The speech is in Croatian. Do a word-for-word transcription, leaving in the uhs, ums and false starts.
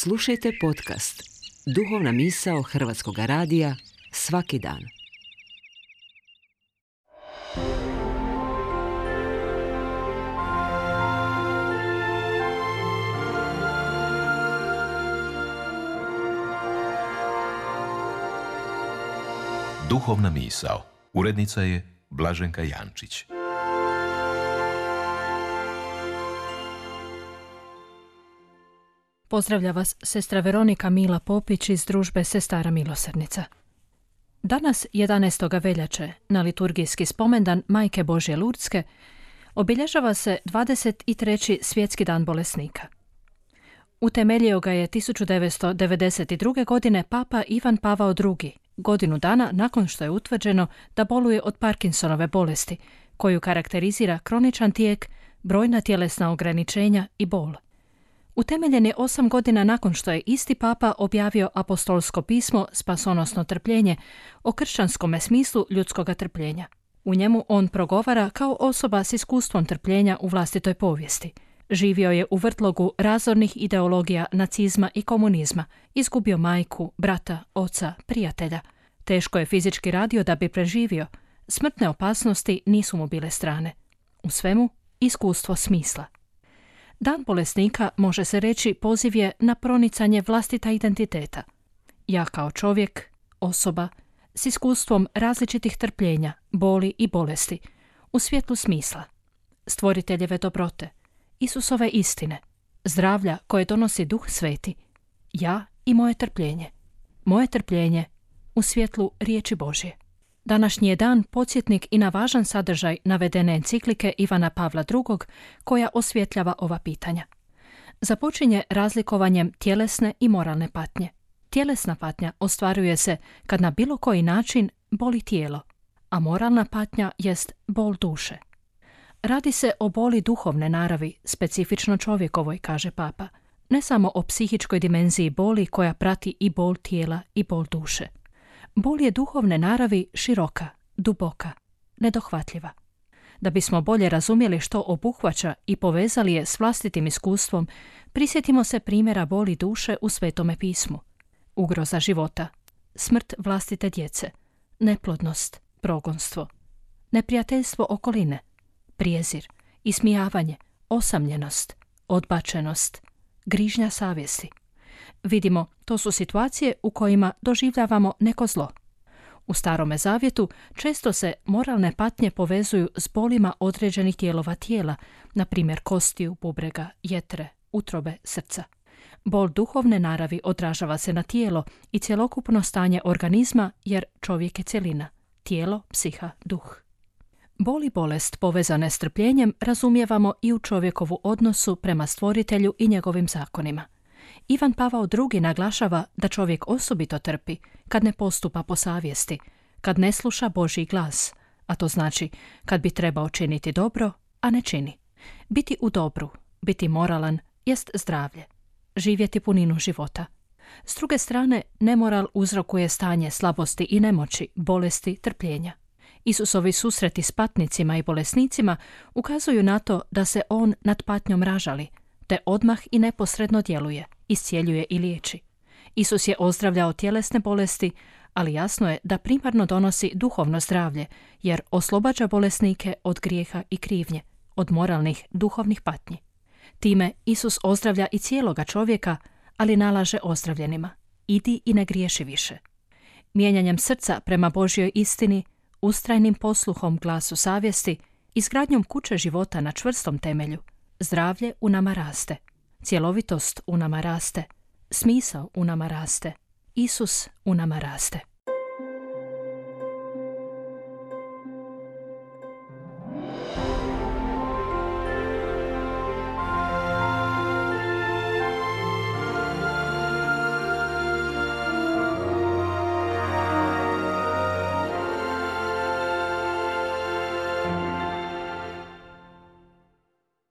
Slušajte podcast Duhovna misao Hrvatskog radija svaki dan. Duhovna misao. Urednica je Blaženka Jančić. Pozdravlja vas sestra Veronika Mila Popić iz družbe Sestara milosrdnica. Danas, jedanaestog veljače, na liturgijski spomendan Majke Božje Lurdske, obilježava se dvadeset treći svjetski dan bolesnika. Utemeljio ga je tisuću devetsto devedeset druge. godine papa Ivan Pavao drugi, godinu dana nakon što je utvrđeno da boluje od Parkinsonove bolesti, koju karakterizira kroničan tijek, brojna tjelesna ograničenja i bol. Utemeljen je osam godina nakon što je isti papa objavio apostolsko pismo Spasonosno trpljenje o kršćanskome smislu ljudskoga trpljenja. U njemu on progovara kao osoba s iskustvom trpljenja u vlastitoj povijesti. Živio je u vrtlogu razornih ideologija nacizma i komunizma, izgubio majku, brata, oca, prijatelja. Teško je fizički radio da bi preživio. Smrtne opasnosti nisu mu bile strane. U svemu, iskustvo smisla. Dan bolesnika, može se reći, poziv je na pronicanje vlastita identiteta. Ja kao čovjek, osoba, s iskustvom različitih trpljenja, boli i bolesti, u svjetlu smisla, stvoriteljeve dobrote, Isusove istine, zdravlja koje donosi Duh Sveti, ja i moje trpljenje, moje trpljenje u svjetlu riječi Božje. Današnji je dan podsjetnik i na važan sadržaj navedene enciklike Ivana Pavla drugog. koja osvjetljava ova pitanja. Započinje razlikovanjem tjelesne i moralne patnje. Tjelesna patnja ostvaruje se kad na bilo koji način boli tijelo, a moralna patnja jest bol duše. Radi se o boli duhovne naravi, specifično čovjekovoj, kaže papa, ne samo o psihičkoj dimenziji boli koja prati i bol tijela i bol duše. Bol je duhovne naravi široka, duboka, nedohvatljiva. Da bismo bolje razumjeli što obuhvaća i povezali je s vlastitim iskustvom, prisjetimo se primjera boli duše u Svetome pismu. Ugroza života, smrt vlastite djece, neplodnost, progonstvo, neprijateljstvo okoline, prijezir, ismijavanje, osamljenost, odbačenost, grižnja savjesti. Vidimo, to su situacije u kojima doživljavamo neko zlo. U Starome zavjetu često se moralne patnje povezuju s bolima određenih dijelova tijela, na primjer kostiju, bubrega, jetre, utrobe, srca. Bol duhovne naravi odražava se na tijelo i cjelokupno stanje organizma, jer čovjek je cjelina, tijelo, psiha, duh. Bol i bolest povezane s trpljenjem razumijevamo i u čovjekovu odnosu prema stvoritelju i njegovim zakonima. Ivan Pavao drugi. naglašava da čovjek osobito trpi kad ne postupa po savjesti, kad ne sluša Božji glas, a to znači kad bi trebao činiti dobro, a ne čini. Biti u dobru, biti moralan, jest zdravlje, živjeti puninu života. S druge strane, nemoral uzrokuje stanje slabosti i nemoći, bolesti, trpljenja. Isusovi susreti s patnicima i bolesnicima ukazuju na to da se on nad patnjom ražali, te odmah i neposredno djeluje, iscijeljuje i liječi. Isus je ozdravljao tjelesne bolesti, ali jasno je da primarno donosi duhovno zdravlje, jer oslobađa bolesnike od grijeha i krivnje, od moralnih, duhovnih patnji. Time Isus ozdravlja i cijeloga čovjeka, ali nalaže ozdravljenima: idi i ne griješi više. Mijenjanjem srca prema Božjoj istini, ustrajnim posluhom glasu savjesti, izgradnjom kuće života na čvrstom temelju, zdravlje u nama raste, cjelovitost u nama raste, smisao u nama raste, Isus u nama raste.